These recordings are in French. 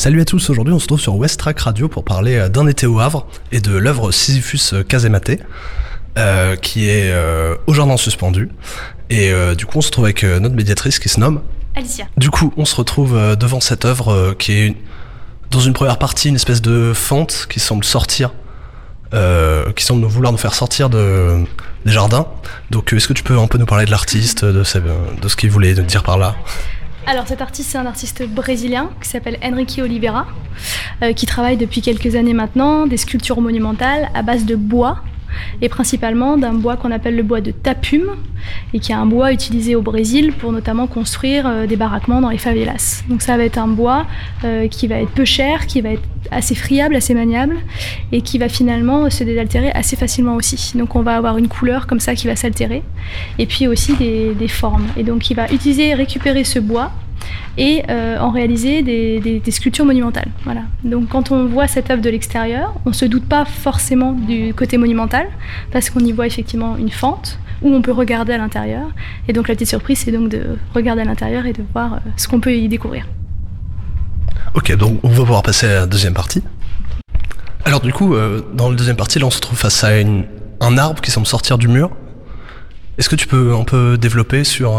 Salut à tous, aujourd'hui on se trouve sur West Track Radio pour parler d'un été au Havre et de l'œuvre Sisyphus Casematé qui est au jardin suspendu. Et du coup on se trouve avec notre médiatrice qui se nomme Alicia. Du coup on se retrouve devant cette œuvre qui est dans une première partie une espèce de fente qui semble sortir, qui semble vouloir nous faire sortir des jardins. Donc est-ce que tu peux un peu nous parler de l'artiste, de ce qu'il voulait dire par là ? Alors cet artiste, c'est un artiste brésilien qui s'appelle Henrique Oliveira, qui travaille depuis quelques années maintenant des sculptures monumentales à base de bois, et principalement d'un bois qu'on appelle le bois de tapume, et qui est un bois utilisé au Brésil pour notamment construire des baraquements dans les favelas. Donc ça va être un bois qui va être peu cher, qui va être assez friable, assez maniable, et qui va finalement se désaltérer assez facilement aussi. Donc on va avoir une couleur comme ça qui va s'altérer, et puis aussi des formes. Et donc il va récupérer ce bois, et en réaliser des sculptures monumentales. Voilà. Donc quand on voit cette œuvre de l'extérieur, on ne se doute pas forcément du côté monumental, parce qu'on y voit effectivement une fente, où on peut regarder à l'intérieur. Et donc la petite surprise, c'est donc de regarder à l'intérieur et de voir ce qu'on peut y découvrir. Ok, donc on va pouvoir passer à la deuxième partie. Alors du coup, dans la deuxième partie, là on se trouve face à un arbre qui semble sortir du mur. Est-ce que tu peux un peu développer sur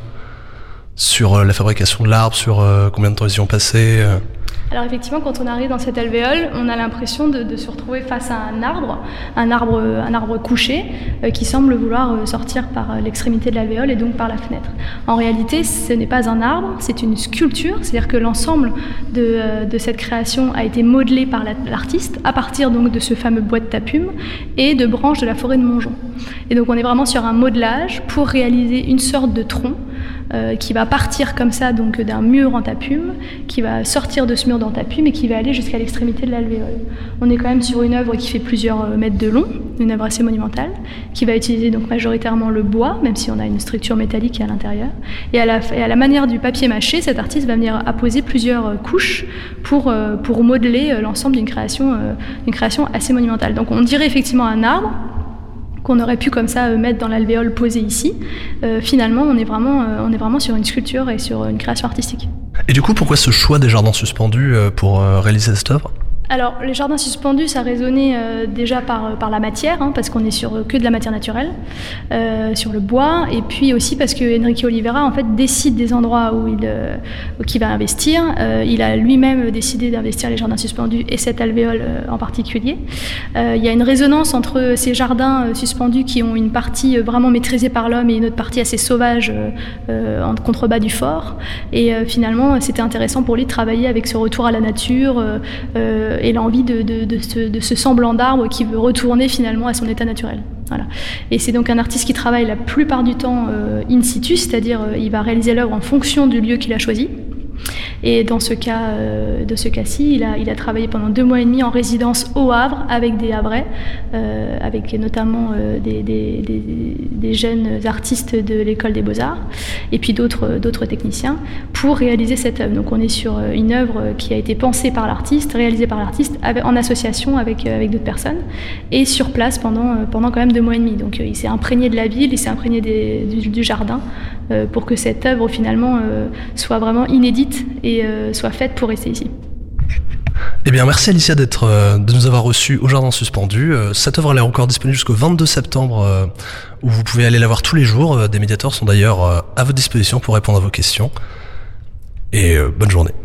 la fabrication de l'arbre, sur combien de temps ils y ont passé Alors effectivement, quand on arrive dans cette alvéole, on a l'impression de se retrouver face à un arbre couché qui semble vouloir sortir par l'extrémité de l'alvéole et donc par la fenêtre. En réalité, ce n'est pas un arbre, c'est une sculpture, c'est-à-dire que l'ensemble de cette création a été modelé par l'artiste à partir donc de ce fameux bois de tapume et de branches de la forêt de Montjon. Et donc on est vraiment sur un modelage pour réaliser une sorte de tronc qui va partir comme ça donc d'un mur en tapume, qui va sortir de ce mur en tapume et qui va aller jusqu'à l'extrémité de l'alvéole. On est quand même sur une œuvre qui fait plusieurs mètres de long, une œuvre assez monumentale, qui va utiliser donc majoritairement le bois, même si on a une structure métallique à l'intérieur. Et à la manière du papier mâché, cet artiste va venir apposer plusieurs couches pour modeler l'ensemble d'une création assez monumentale. Donc on dirait effectivement un arbre qu'on aurait pu comme ça mettre dans l'alvéole posée ici. Finalement, on est vraiment sur une sculpture et sur une création artistique. Et du coup, pourquoi ce choix des jardins suspendus pour réaliser cette œuvre ? Alors, les jardins suspendus, ça résonnait déjà par la matière, parce qu'on est sur que de la matière naturelle, sur le bois, et puis aussi parce que Henrique Oliveira, en fait, décide des endroits où il va investir. Il a lui-même décidé d'investir les jardins suspendus et cette alvéole en particulier. Il y a une résonance entre ces jardins suspendus qui ont une partie vraiment maîtrisée par l'homme et une autre partie assez sauvage en contrebas du fort. Et finalement, c'était intéressant pour lui de travailler avec ce retour à la nature, et l'envie de ce semblant d'arbre qui veut retourner finalement à son état naturel. Voilà. Et c'est donc un artiste qui travaille la plupart du temps in situ, c'est-à-dire il va réaliser l'œuvre en fonction du lieu qu'il a choisi. Et dans ce cas-ci, il a travaillé pendant 2 mois et demi en résidence au Havre avec des Havrais, avec notamment des jeunes artistes de l'école des Beaux-Arts et puis d'autres techniciens pour réaliser cette œuvre. Donc on est sur une œuvre qui a été pensée par l'artiste, réalisée par l'artiste en association avec d'autres personnes et sur place pendant quand même 2 mois et demi. Donc il s'est imprégné de la ville, il s'est imprégné du jardin pour que cette œuvre finalement soit vraiment inédite et soit faite pour rester ici. Eh bien, merci Alicia de nous avoir reçus au Jardin Suspendu. Cette œuvre elle est encore disponible jusqu'au 22 septembre où vous pouvez aller la voir tous les jours. Des médiateurs sont d'ailleurs à votre disposition pour répondre à vos questions. Et bonne journée.